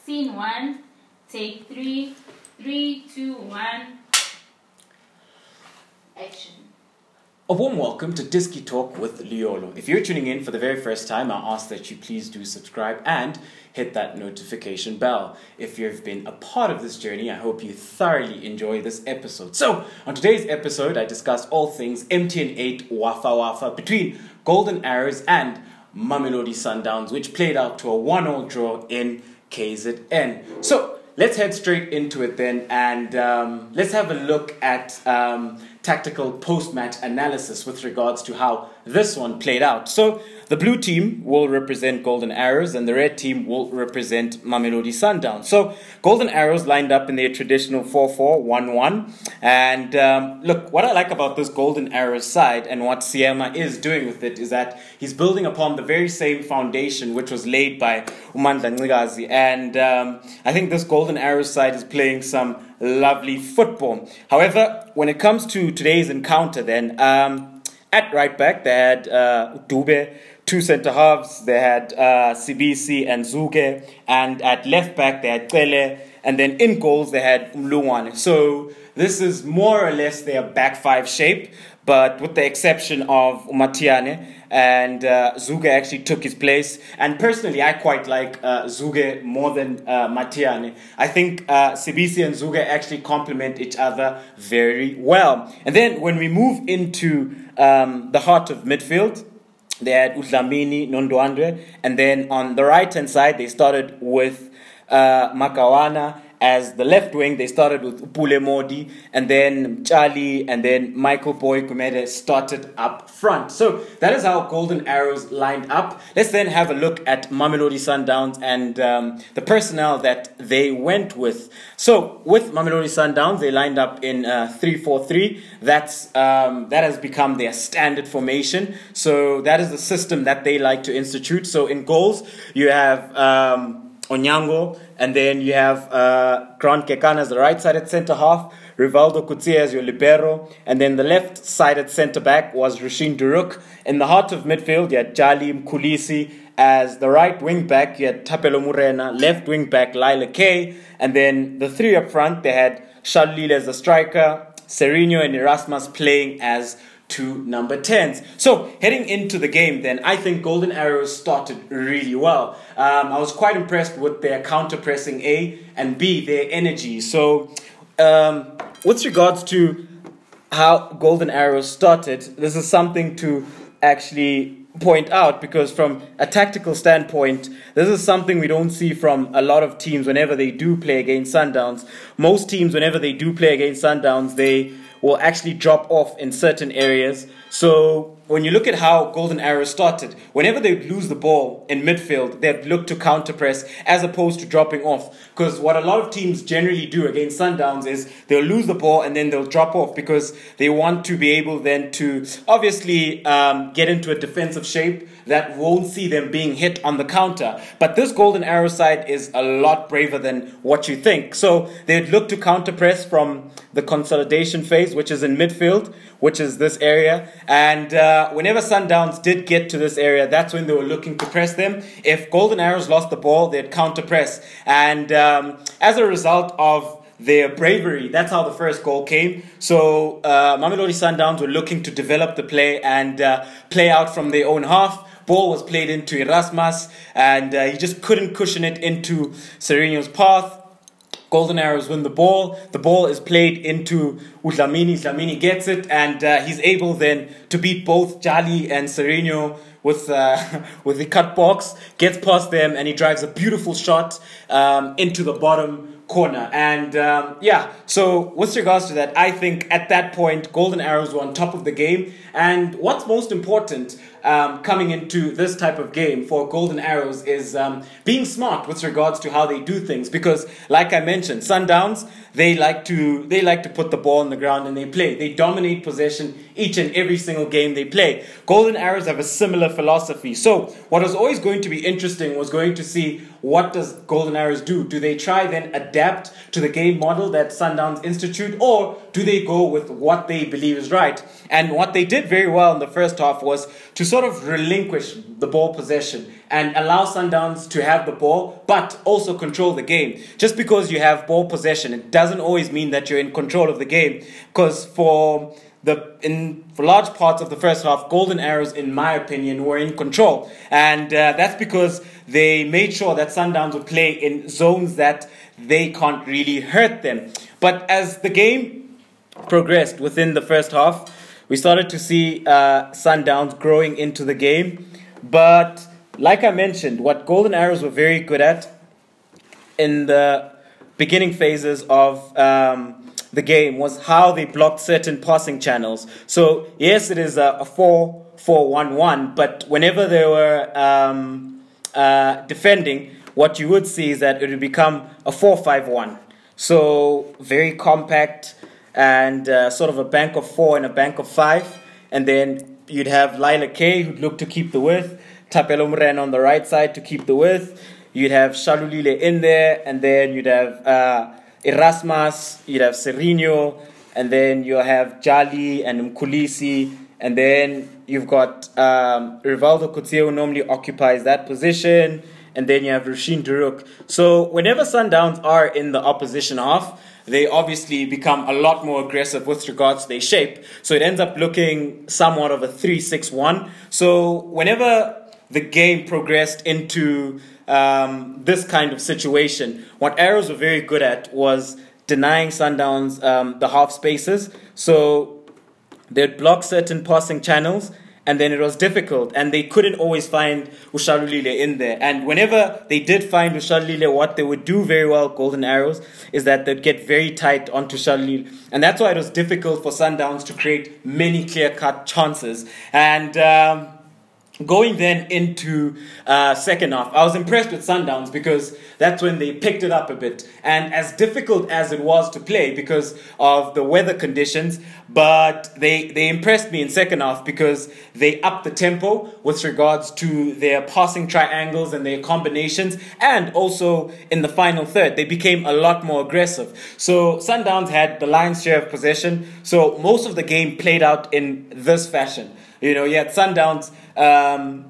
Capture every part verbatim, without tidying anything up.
Scene one, take three, three, two, one, action. A warm welcome to Diski Talk with Liolo. If you're tuning in for the very first time, I ask that you please do subscribe and hit that notification bell. If you've been a part of this journey, I hope you thoroughly enjoy this episode. So, on today's episode, I discuss all things M T N eight Wafa Wafa between Golden Arrows and Mamelodi Sundowns, which played out to a one-all draw in K Z N. So, let's head straight into it then, and um, let's have a look at um, tactical post-match analysis with regards to how this one played out. So, the blue team will represent Golden Arrows and the red team will represent Mamelodi Sundowns. So, Golden Arrows lined up in their traditional four four one one. And um, look, what I like about this Golden Arrows side and what Siema is doing with it is that he's building upon the very same foundation which was laid by Umandla Ncigazi. And um, I think this Golden Arrows side is playing some lovely football. However, when it comes to today's encounter then, um, at right back they had uh, Dube, two centre halves, they had uh, Sibisi and Zuge, and at left back they had Tele, and then in goals they had Mlungwane. So this is more or less their back five shape, but with the exception of Matiane, and uh, Zuge actually took his place. And personally, I quite like uh, Zuge more than uh, Matiane. I think uh, Sibisi and Zuge actually complement each other very well. And then when we move into um, the heart of midfield, they had Udlamini, Nondwandwe, and then on the right-hand side, they started with uh, Makawana. As the left wing, they started with Upule Modi, and then Charlie, and then Michael Boy Kumede started up front. So that is how Golden Arrows lined up. Let's then have a look at Mamelodi Sundowns and um, the personnel that they went with. So with Mamelodi Sundowns, they lined up in uh, three four three. That's um, that has become their standard formation. So that is the system that they like to institute. So in goals, you have Um, Onyango, and then you have uh, Grant Kekana as the right-sided centre-half, Rivaldo Kutsia as your libero, and then the left-sided centre-back was Rushin Duruk. In the heart of midfield, you had Jali Mkulisi as the right wing-back, you had Tapelo Murena, left wing-back Lila K, and then the three up front, they had Shalile as the striker, Serino and Erasmus playing as two number tens. So heading into the game then, I think Golden Arrows started really well. Um, I was quite impressed with their counter-pressing A, and B, their energy. So um, with regards to how Golden Arrows started, this is something to actually point out, because from a tactical standpoint, this is something we don't see from a lot of teams whenever they do play against Sundowns. Most teams, whenever they do play against Sundowns, they will actually drop off in certain areas. So when you look at how Golden Arrows started, whenever they would lose the ball in midfield, they'd look to counter-press as opposed to dropping off. Because what a lot of teams generally do against Sundowns is they'll lose the ball and then they'll drop off because they want to be able then to obviously um, get into a defensive shape that won't see them being hit on the counter. But this Golden Arrow side is a lot braver than what you think. So they'd look to counter-press from the consolidation phase, which is in midfield, which is this area. And uh, whenever Sundowns did get to this area, that's when they were looking to press them. If Golden Arrows lost the ball, they'd counter-press. And um, as a result of their bravery, that's how the first goal came. So uh, Mamelodi Sundowns were looking to develop the play and uh, play out from their own half. Ball was played into Erasmus, and uh, he just couldn't cushion it into Sereno's path. Golden Arrows win the ball. The ball is played into Udlamini. Udlamini gets it, and uh, he's able then to beat both Jali and Sereno with uh, with the cut box. Gets past them, and he drives a beautiful shot um, into the bottom corner. And um, yeah, so with regards to that, I think at that point Golden Arrows were on top of the game. And what's most important um, coming into this type of game for Golden Arrows is um, being smart with regards to how they do things. Because like I mentioned, Sundowns, they like to they like to put the ball on the ground and they play. They dominate possession each and every single game they play. Golden Arrows have a similar philosophy. So what was always going to be interesting was going to see what does Golden Arrows do? Do they try then adapt to the game model that Sundowns institute, or do they go with what they believe is right? And what they did very well in the first half was to sort of relinquish the ball possession and allow Sundowns to have the ball, but also control the game. Just because you have ball possession, it doesn't always mean that you're in control of the game, because for The, in for large parts of the first half, Golden Arrows, in my opinion, were in control. And uh, that's because they made sure that Sundowns would play in zones that they can't really hurt them. But as the game progressed within the first half, we started to see uh, Sundowns growing into the game. But like I mentioned, what Golden Arrows were very good at in the beginning phases of Um, the game was how they blocked certain passing channels. So yes, it is a, a four four one one, but whenever they were um, uh, defending, what you would see is that it would become a four five one. So very compact and uh, sort of a bank of four and a bank of five. And then you'd have Lila K, who'd look to keep the width, Tapelo Moren on the right side to keep the width. You'd have Shalulile in there, and then you'd have Uh, Erasmus, you'd have Serino, and then you have Jali and Mkulisi, and then you've got um, Rivaldo Kutsie, who normally occupies that position, and then you have Rushin Duruk. So whenever Sundowns are in the opposition half, they obviously become a lot more aggressive with regards to their shape. So it ends up looking somewhat of a three six one. So whenever the game progressed into um, this kind of situation, what Arrows were very good at was denying Sundowns um, the half spaces. So they'd block certain passing channels, and then it was difficult, and they couldn't always find Ushalulile in there. And whenever they did find Ushalulile, what they would do very well, Golden Arrows, is that they'd get very tight onto Ushalulile. And that's why it was difficult for Sundowns to create many clear-cut chances. And Um, Going then into uh, second half, I was impressed with Sundowns because that's when they picked it up a bit. And as difficult as it was to play because of the weather conditions, but they, they impressed me in second half because they upped the tempo with regards to their passing triangles and their combinations. And also in the final third, they became a lot more aggressive. So Sundowns had the lion's share of possession. So most of the game played out in this fashion. You know, you had Sundowns um,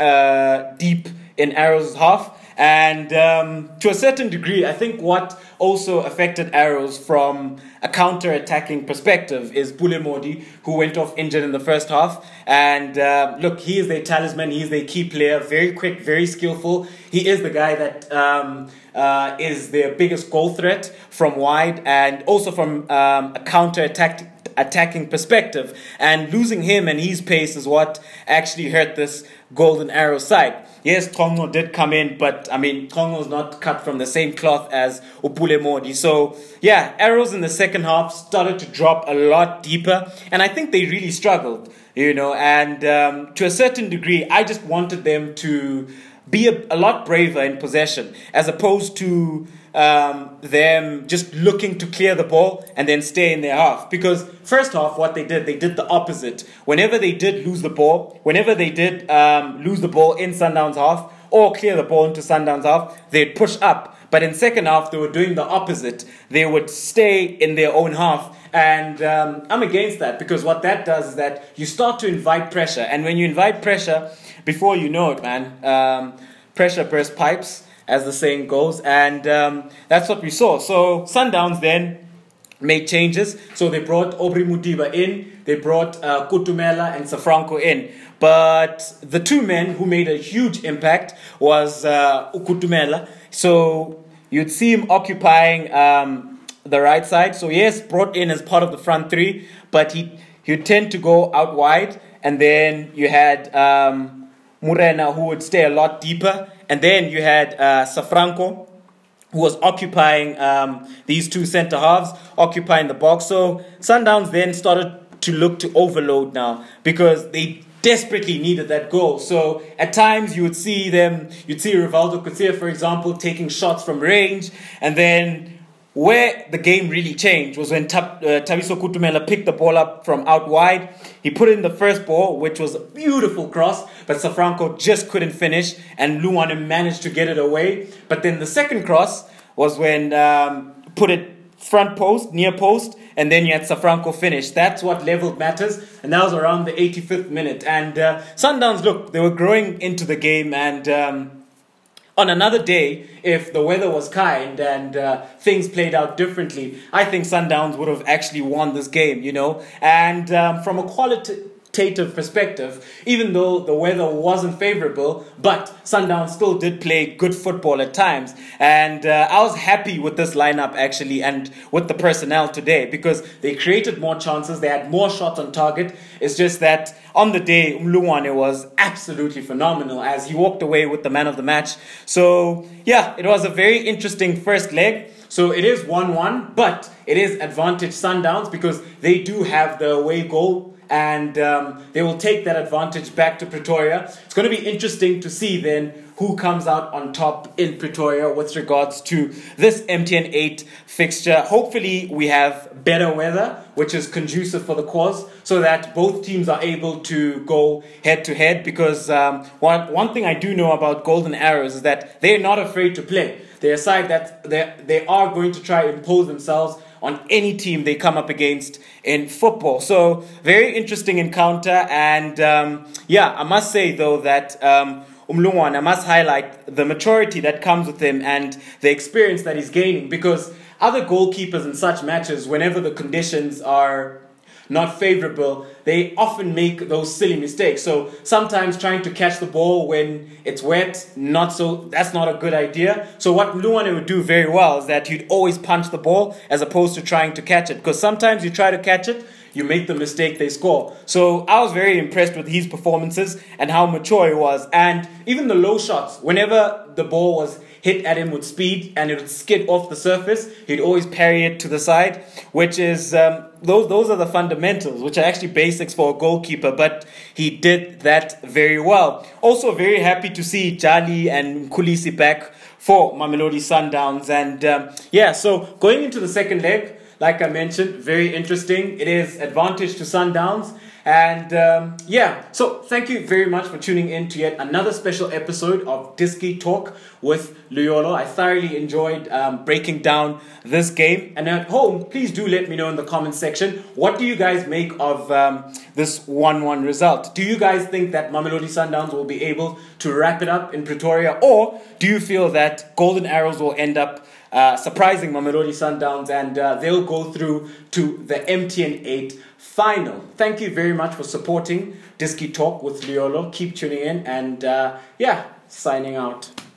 uh, deep in Arrows' half. And um, to a certain degree, I think what also affected Arrows from a counter-attacking perspective is Pule Modi, who went off injured in the first half. And uh, look, he is their talisman. He is their key player. Very quick, very skillful. He is the guy that um, uh, is their biggest goal threat from wide and also from um, a counter-attack attacking perspective, and losing him and his pace is what actually hurt this Golden Arrow side. Yes, Tongo did come in, but I mean, Tongo's not cut from the same cloth as Upule Modi. So yeah, Arrows in the second half started to drop a lot deeper, and I think they really struggled, you know, and um, to a certain degree, I just wanted them to be a, a lot braver in possession, as opposed to um, them just looking to clear the ball and then stay in their half. Because first half, what they did, they did the opposite. Whenever they did lose the ball, whenever they did um, lose the ball in Sundowns half or clear the ball into Sundowns half, they'd push up. But in second half, they were doing the opposite. They would stay in their own half. And um, I'm against that, because what that does is that you start to invite pressure. And when you invite pressure, before you know it, man, um, pressure bursts pipes, as the saying goes. And um, that's what we saw. So Sundowns then made changes. So they brought Aubrey Mutiba in. They brought uh, Kutumela and Safranco in. But the two men who made a huge impact was uh, Ukutumela. So you'd see him occupying um, the right side. So yes, brought in as part of the front three, but he he'd tend to go out wide. And then you had um, Murena, who would stay a lot deeper. And then you had uh, Safranco, who was occupying um, these two centre halves, occupying the box. So Sundowns then started to look to overload now, because they desperately needed that goal. So at times you would see them, you'd see Rivaldo Kutsia, for example, taking shots from range, and then where the game really changed was when Tab- uh, Thabiso Kutumela picked the ball up from out wide. He put in the first ball, which was a beautiful cross, but Safranco just couldn't finish, and Luane managed to get it away. But then the second cross was when um, put it front post, near post, and then you had Safranco finish. That's what leveled matters, and that was around the eighty-fifth minute. And uh, Sundowns, look, they were growing into the game, and um, on another day, if the weather was kind and uh, things played out differently, I think Sundowns would have actually won this game, you know. And um, from a qualitative perspective, even though the weather wasn't favorable, but Sundowns still did play good football at times. And uh, I was happy with this lineup, actually, and with the personnel today, because they created more chances, they had more shots on target. It's just that on the day, Mlungwane was absolutely phenomenal as he walked away with the man of the match. So, yeah, it was a very interesting first leg. So it is one one, but it is advantage Sundowns because they do have the away goal, and um, they will take that advantage back to Pretoria. It's going to be interesting to see then who comes out on top in Pretoria with regards to this M T N eight fixture. Hopefully we have better weather, which is conducive for the cause, so that both teams are able to go head to head, because um, one, one thing I do know about Golden Arrows is that they're not afraid to play. They're a side that they they are going to try to impose themselves on any team they come up against in football. So, very interesting encounter. And um, yeah, I must say though that um, Umlungwane, I must highlight the maturity that comes with him and the experience that he's gaining, because other goalkeepers in such matches, whenever the conditions are not favorable, they often make those silly mistakes. So sometimes trying to catch the ball when it's wet, not so, that's not a good idea. So what Mlungwane would do very well is that he'd always punch the ball as opposed to trying to catch it, because sometimes you try to catch it, you make the mistake, they score. So I was very impressed with his performances and how mature he was. And even the low shots, whenever the ball was hit at him with speed and it would skid off the surface, he'd always parry it to the side, which is, um, those those are the fundamentals, which are actually basics for a goalkeeper, but he did that very well. Also very happy to see Jali and Kulisi back for Mamelodi Sundowns. And um, yeah, so going into the second leg, like I mentioned, very interesting. It is advantage to Sundowns. And um, yeah, so thank you very much for tuning in to yet another special episode of Diski Talk with Luyolo. I thoroughly enjoyed um, breaking down this game. And at home, please do let me know in the comments section, what do you guys make of um, this one one result? Do you guys think that Mamelodi Sundowns will be able to wrap it up in Pretoria? Or do you feel that Golden Arrows will end up uh, surprising Mamelodi Sundowns and uh, they'll go through to the M T N eight final? Thank you very much for supporting Diski Talk with Luyolo. Keep tuning in and uh, yeah, signing out.